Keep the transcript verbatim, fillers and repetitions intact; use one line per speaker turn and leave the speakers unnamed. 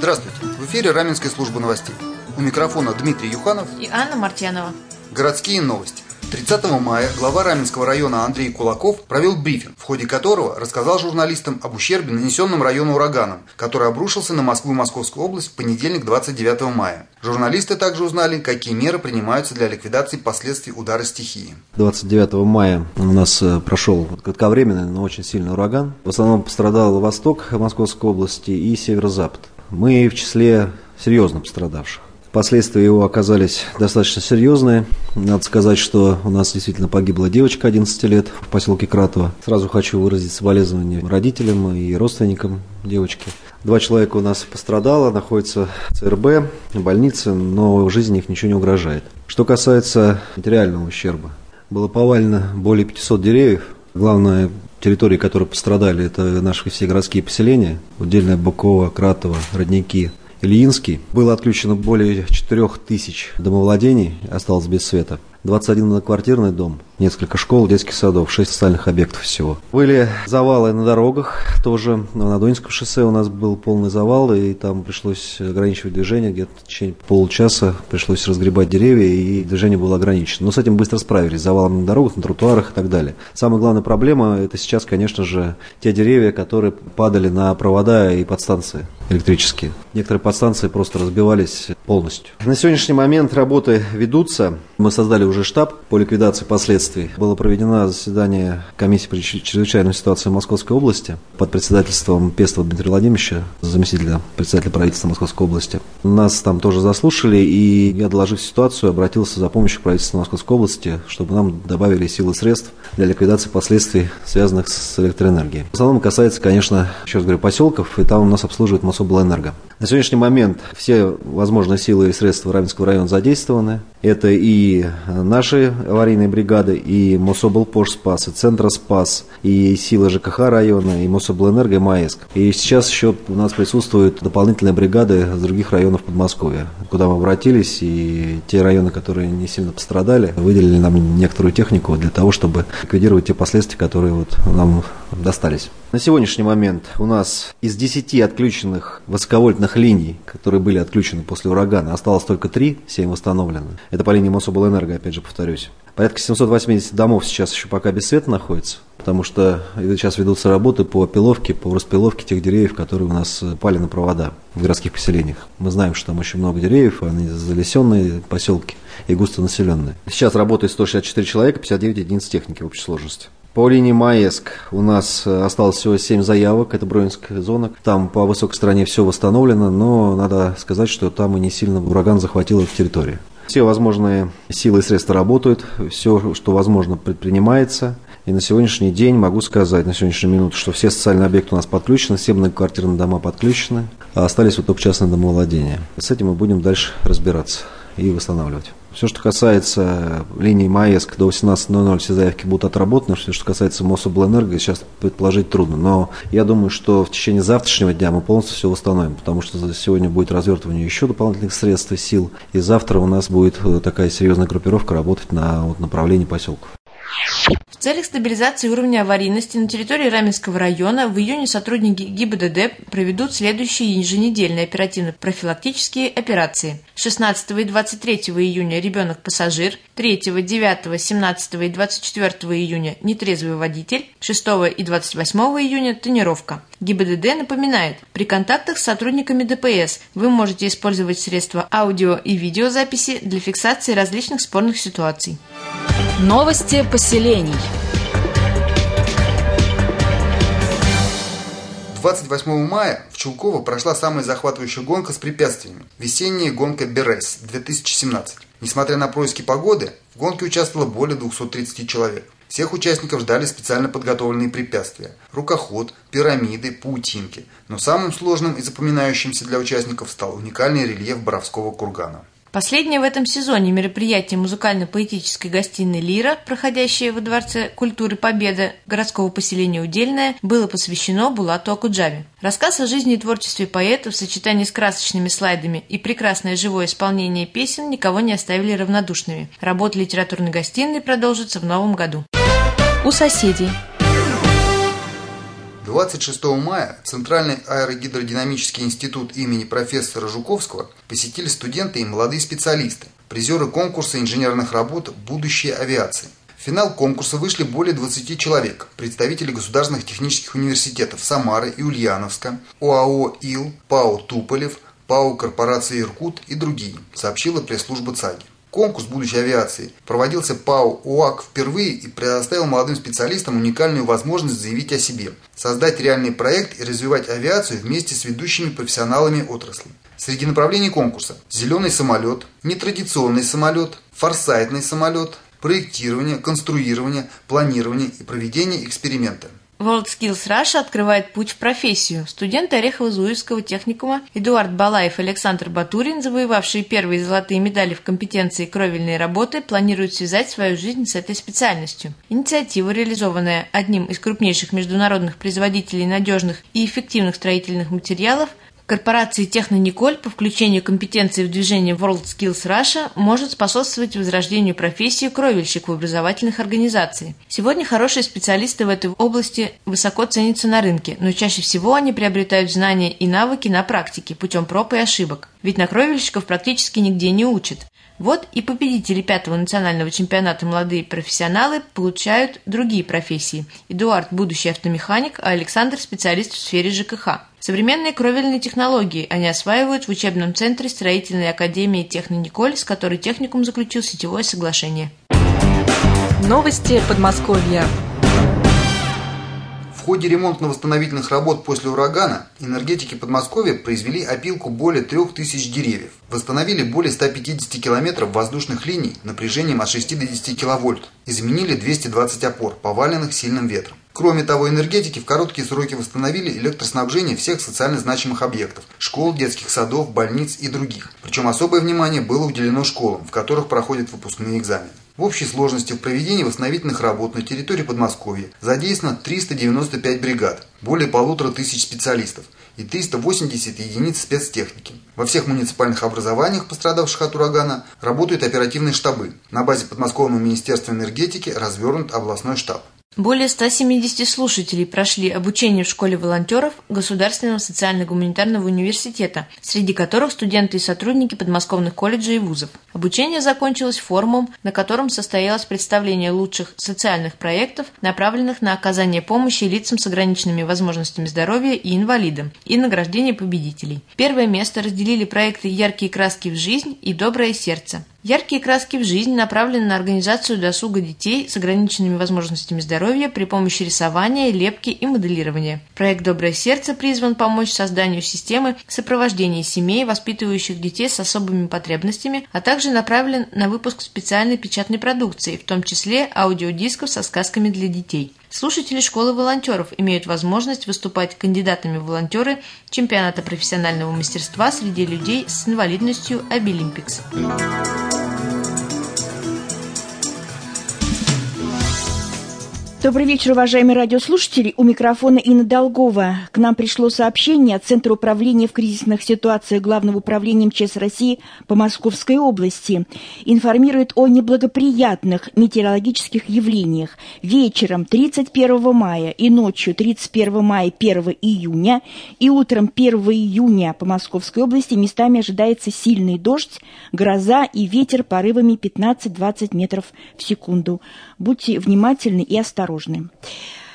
Здравствуйте! В эфире Раменская служба новостей. У микрофона Дмитрий Юханов
и Анна Мартьянова.
Городские новости. тридцатого мая глава Раменского района Андрей Кулаков провел брифинг, в ходе которого рассказал журналистам об ущербе, нанесенном району ураганом, который обрушился на Москву и Московскую область в понедельник, двадцать девятого мая. Журналисты также узнали, какие меры принимаются для ликвидации последствий удара стихии.
двадцать девятого мая у нас прошел кратковременный, но очень сильный ураган. В основном пострадал восток Московской области и северо-запад. Мы в числе серьезно пострадавших. Последствия его оказались достаточно серьезные. Надо сказать, что у нас действительно погибла девочка одиннадцати лет в поселке Кратово. Сразу хочу выразить соболезнования родителям и родственникам девочки. Два человека у нас пострадало, находятся в ЦРБ, в больнице, но в жизни их ничего не угрожает. Что касается материального ущерба, было повалено более пятисот деревьев. Главное, территории, которые пострадали, это наши все городские поселения. Удельное Быково, Кратово, Родники, Ильинский. Было отключено более четырех тысяч домовладений, осталось без света. двадцать один многоквартирный дом, несколько школ, детских садов, шесть социальных объектов всего. Были завалы на дорогах, тоже на Донецком шоссе у нас был полный завал, и там пришлось ограничивать движение, где-то в течение полчаса пришлось разгребать деревья, и движение было ограничено. Но с этим быстро справились, завалами на дорогах, на тротуарах и так далее. Самая главная проблема, это сейчас, конечно же, те деревья, которые падали на провода и подстанции электрические. Некоторые подстанции просто разбивались полностью. На сегодняшний момент работы ведутся. Мы создали уже штаб по ликвидации последствий. Было проведено заседание комиссии по чрезвычайной ситуации Московской области под председательством Пестова Дмитрия Владимировича, заместителя председателя правительства Московской области. Нас там тоже заслушали, и я, доложив ситуацию, обратился за помощью к правительству Московской области, чтобы нам добавили силы и средств для ликвидации последствий, связанных с электроэнергией. В основном касается, конечно, еще раз говорю, поселков, и там у нас обслуживает Мособлэнерго. На сегодняшний момент все возможные силы и средства Раменского района задействованы. Это и наши аварийные бригады, и Мособлпожспас, и Центроспас, и силы ЖКХ района, и Мособлэнерго, и МАЭСК. И сейчас еще у нас присутствуют дополнительные бригады с других районов Подмосковья, куда мы обратились, и те районы, которые не сильно пострадали, выделили нам некоторую технику для того, чтобы ликвидировать те последствия, которые вот нам достались. На сегодняшний момент у нас из десяти отключенных высоковольтных линий, которые были отключены после урагана, осталось только три, семь восстановлены. Это по линии Мособлэнерго, опять же повторюсь. Порядка семьсот восемьдесят домов сейчас еще пока без света находится, потому что сейчас ведутся работы по опиловке, по распиловке тех деревьев, которые у нас пали на провода в городских поселениях. Мы знаем, что там очень много деревьев, они залесенные поселки и густонаселенные. Сейчас работает сто шестьдесят четыре человека, пятьдесят девять единиц техники в общей сложности. По линии МАЭСК у нас осталось всего семь заявок, это Бронинская зона. Там по высокой стороне все восстановлено, но надо сказать, что там и не сильно ураган захватил эту территорию. Все возможные силы и средства работают, все, что возможно, предпринимается. И на сегодняшний день могу сказать, на сегодняшнюю минуту, что все социальные объекты у нас подключены, все многоквартирные дома подключены, а остались вот только частные домовладения. С этим мы будем дальше разбираться и восстанавливать. Все, что касается линии МАЭСК, до восемнадцати ноль-ноль все заявки будут отработаны. Все, что касается Мособлэнерго, сейчас предположить трудно. Но я думаю, что в течение завтрашнего дня мы полностью все восстановим, потому что сегодня будет развертывание еще дополнительных средств и сил. И завтра у нас будет такая серьезная группировка работать на вот, направлении поселков.
В целях стабилизации уровня аварийности на территории Раменского района в июне сотрудники ГИБДД проведут следующие еженедельные оперативно-профилактические операции. шестнадцатого и двадцать третьего июня ребенок-пассажир, третьего, девятого, семнадцатого и двадцать четвёртого июня нетрезвый водитель, шестого и двадцать восьмого июня тонировка. ГИБДД напоминает, при контактах с сотрудниками ДПС вы можете использовать средства аудио и видеозаписи для фиксации различных спорных ситуаций.
Новости поселений.
двадцать восьмого мая в Чулково прошла самая захватывающая гонка с препятствиями – весенняя гонка Берез две тысячи семнадцать. Несмотря на происки погоды, в гонке участвовало более двухсот тридцати человек. Всех участников ждали специально подготовленные препятствия – рукоход, пирамиды, паутинки. Но самым сложным и запоминающимся для участников стал уникальный рельеф Боровского кургана.
Последнее в этом сезоне мероприятие музыкально-поэтической гостиной «Лира», проходящее во Дворце культуры Победы городского поселения Удельное, было посвящено Булату Акуджаве. Рассказ о жизни и творчестве поэта в сочетании с красочными слайдами и прекрасное живое исполнение песен никого не оставили равнодушными. Работа литературной гостиной продолжится в новом году.
У соседей.
двадцать шестого мая Центральный аэрогидродинамический институт имени профессора Жуковского посетили студенты и молодые специалисты, призеры конкурса инженерных работ «Будущее авиации». В финал конкурса вышли более двадцати человек, представители государственных технических университетов Самары и Ульяновска, ОАО «Ил», ПАО «Туполев», ПАО «Корпорация Иркут» и другие, сообщила пресс-служба ЦАГИ. Конкурс будущей авиации проводился ПАО ОАК впервые и предоставил молодым специалистам уникальную возможность заявить о себе, создать реальный проект и развивать авиацию вместе с ведущими профессионалами отрасли. Среди направлений конкурса – зеленый самолет, нетрадиционный самолет, форсайтный самолет, проектирование, конструирование, планирование и проведение эксперимента.
WorldSkills Russia открывает путь в профессию. Студенты Орехово-Зуевского техникума Эдуард Балаев и Александр Батурин, завоевавшие первые золотые медали в компетенции кровельной работы, планируют связать свою жизнь с этой специальностью. Инициатива, реализованная одним из крупнейших международных производителей надежных и эффективных строительных материалов, корпорации Технониколь, по включению компетенции в движение WorldSkills Russia может способствовать возрождению профессии кровельщик в образовательных организациях. Сегодня хорошие специалисты в этой области высоко ценятся на рынке, но чаще всего они приобретают знания и навыки на практике путем проб и ошибок. Ведь на кровельщиков практически нигде не учат. Вот и победители пятого национального чемпионата молодые профессионалы получают другие профессии. Эдуард – будущий автомеханик, а Александр – специалист в сфере ЖКХ. Современные кровельные технологии они осваивают в учебном центре строительной академии Технониколь, с которой техникум заключил сетевое соглашение.
Новости Подмосковья.
В ходе ремонтно-восстановительных работ после урагана энергетики Подмосковья произвели опилку более трех тысяч деревьев, восстановили более ста пятидесяти километров воздушных линий напряжением от шести до десяти киловольт и заменили двести двадцать опор, поваленных сильным ветром. Кроме того, энергетики в короткие сроки восстановили электроснабжение всех социально значимых объектов – школ, детских садов, больниц и других. Причем особое внимание было уделено школам, в которых проходят выпускные экзамены. В общей сложности в проведении восстановительных работ на территории Подмосковья задействовано триста девяносто пять бригад, более полутора тысяч специалистов и триста восемьдесят единиц спецтехники. Во всех муниципальных образованиях, пострадавших от урагана, работают оперативные штабы. На базе Подмосковного министерства энергетики развернут областной штаб.
Более ста семидесяти слушателей прошли обучение в школе волонтеров Государственного социально-гуманитарного университета, среди которых студенты и сотрудники подмосковных колледжей и вузов. Обучение закончилось форумом, на котором состоялось представление лучших социальных проектов, направленных на оказание помощи лицам с ограниченными возможностями здоровья и инвалидам, и награждение победителей. Первое место разделили проекты «Яркие краски в жизнь» и «Доброе сердце». «Яркие краски в жизнь» направлены на организацию досуга детей с ограниченными возможностями здоровья при помощи рисования, лепки и моделирования. Проект «Доброе сердце» призван помочь созданию системы сопровождения семей, воспитывающих детей с особыми потребностями, а также направлен на выпуск специальной печатной продукции, в том числе аудиодисков со сказками для детей. Слушатели школы волонтеров имеют возможность выступать кандидатами в волонтеры чемпионата профессионального мастерства среди людей с инвалидностью Обилимпикс.
Добрый вечер, уважаемые радиослушатели. У микрофона Инна Долгова. К нам пришло сообщение от Центра управления в кризисных ситуациях Главного управления МЧС России по Московской области. Информирует о неблагоприятных метеорологических явлениях. Вечером тридцать первого мая и ночью тридцать первого мая первого июня и утром первого июня по Московской области местами ожидается сильный дождь, гроза и ветер порывами пятнадцать-двадцать метров в секунду. Будьте внимательны и осторожны.